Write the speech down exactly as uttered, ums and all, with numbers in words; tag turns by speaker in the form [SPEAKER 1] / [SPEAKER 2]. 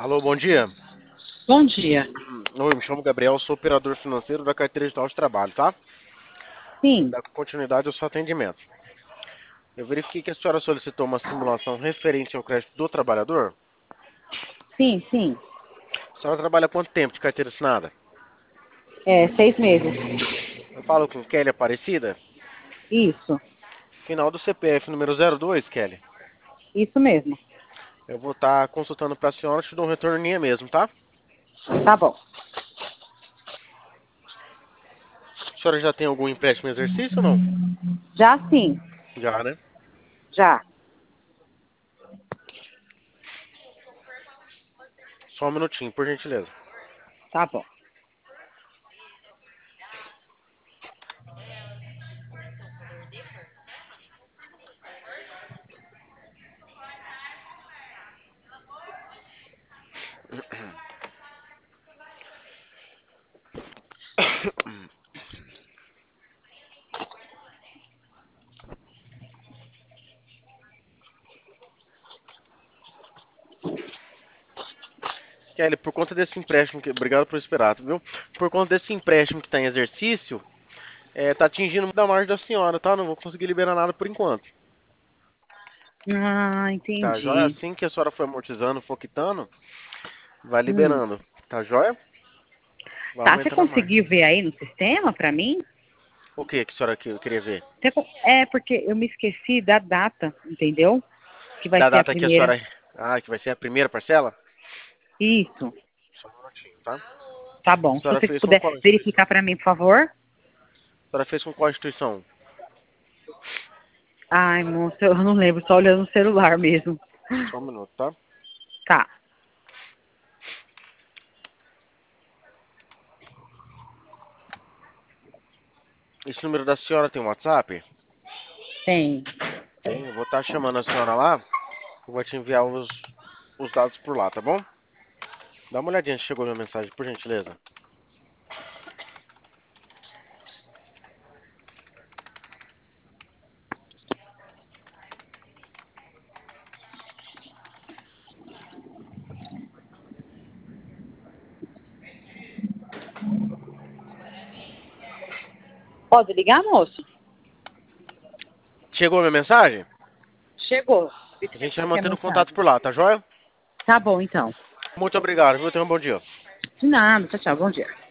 [SPEAKER 1] Alô, bom dia.
[SPEAKER 2] Bom dia.
[SPEAKER 1] Oi, me chamo Gabriel, sou operador financeiro da carteira digital de trabalho, tá? Vou
[SPEAKER 2] Sim,
[SPEAKER 1] dar continuidade ao seu atendimento. Eu verifiquei que a senhora solicitou uma simulação referente ao crédito do trabalhador.
[SPEAKER 2] sim, sim.
[SPEAKER 1] A senhora trabalha há quanto tempo de carteira assinada?
[SPEAKER 2] É, seis meses.
[SPEAKER 1] Eu falo com Kelly Aparecida.
[SPEAKER 2] Isso,
[SPEAKER 1] Final do C P F número zero dois, Kelly.
[SPEAKER 2] isso mesmo.
[SPEAKER 1] Eu vou estar consultando para a senhora, te dou um retorno minha mesmo, tá?
[SPEAKER 2] Tá bom.
[SPEAKER 1] A senhora já tem algum empréstimo em exercício ou não?
[SPEAKER 2] Já sim,
[SPEAKER 1] Já, né?
[SPEAKER 2] já.
[SPEAKER 1] Só um minutinho, por gentileza.
[SPEAKER 2] Tá bom.
[SPEAKER 1] Kelly, por conta desse empréstimo, que... obrigado por esperar, viu? Por conta desse empréstimo que está em exercício, é, tá atingindo da margem da senhora, tá? Não vou conseguir liberar nada por enquanto.
[SPEAKER 2] Ah,
[SPEAKER 1] Tá, joia?
[SPEAKER 2] entendi.
[SPEAKER 1] Assim que a senhora for amortizando, for quitando, vai
[SPEAKER 2] Hum.
[SPEAKER 1] liberando. Tá joia? Vai
[SPEAKER 2] Tá, você
[SPEAKER 1] aumentando a margem.
[SPEAKER 2] conseguiu ver aí no sistema pra mim?
[SPEAKER 1] O que que a senhora que- queria ver?
[SPEAKER 2] Você con- É, porque eu me esqueci da data, entendeu? Que vai
[SPEAKER 1] Da
[SPEAKER 2] ser a
[SPEAKER 1] data que a
[SPEAKER 2] primeira.
[SPEAKER 1] senhora... Ah, que vai ser a primeira parcela?
[SPEAKER 2] Isso,
[SPEAKER 1] Só um minutinho, tá? A
[SPEAKER 2] tá bom. Se
[SPEAKER 1] senhora
[SPEAKER 2] você
[SPEAKER 1] fez com
[SPEAKER 2] puder
[SPEAKER 1] qual instituição?
[SPEAKER 2] verificar pra mim, por favor.
[SPEAKER 1] A senhora fez com qual instituição?
[SPEAKER 2] Ai, moça, eu não lembro, só olhando no celular mesmo.
[SPEAKER 1] Só um minuto, tá?
[SPEAKER 2] Tá,
[SPEAKER 1] Esse número da senhora tem WhatsApp?
[SPEAKER 2] tem.
[SPEAKER 1] Tem, eu vou estar chamando a senhora lá. Eu vou te enviar os, os dados por lá, tá bom? Dá uma olhadinha se chegou a minha mensagem, por gentileza.
[SPEAKER 2] Pode ligar, moço?
[SPEAKER 1] Chegou a minha mensagem?
[SPEAKER 2] Chegou.
[SPEAKER 1] A gente vai
[SPEAKER 2] Aqui a
[SPEAKER 1] mantendo contato
[SPEAKER 2] mensagem.
[SPEAKER 1] por lá, tá joia?
[SPEAKER 2] Tá bom, então.
[SPEAKER 1] Muito obrigado, viu? Tenha um bom dia.
[SPEAKER 2] De nada. Tchau, tchau. Bom dia.